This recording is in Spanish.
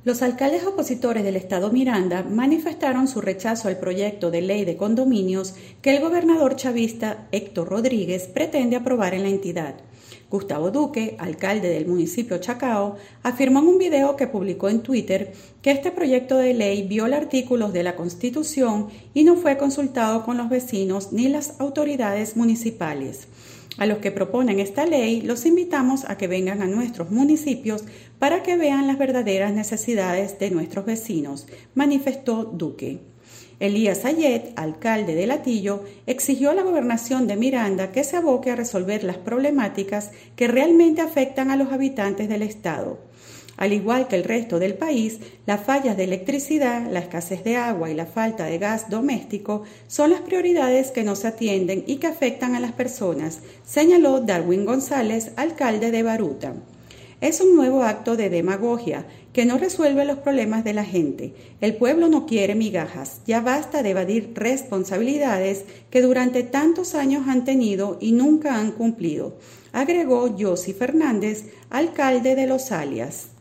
Los alcaldes opositores del estado Miranda manifestaron su rechazo al proyecto de ley de condominios que el gobernador chavista Héctor Rodríguez pretende aprobar en la entidad. Gustavo Duque, alcalde del municipio Chacao, afirmó en un video que publicó en Twitter que este proyecto de ley viola artículos de la Constitución y no fue consultado con los vecinos ni las autoridades municipales. A los que proponen esta ley, los invitamos a que vengan a nuestros municipios para que vean las verdaderas necesidades de nuestros vecinos, manifestó Duque. Elías Ayet, alcalde de Latillo, exigió a la gobernación de Miranda que se aboque a resolver las problemáticas que realmente afectan a los habitantes del estado. Al igual que el resto del país, las fallas de electricidad, la escasez de agua y la falta de gas doméstico son las prioridades que no se atienden y que afectan a las personas, señaló Darwin González, alcalde de Baruta. Es un nuevo acto de demagogia que no resuelve los problemas de la gente. El pueblo no quiere migajas. Ya basta de evadir responsabilidades que durante tantos años han tenido y nunca han cumplido, agregó Yossi Fernández, alcalde de Los Alias.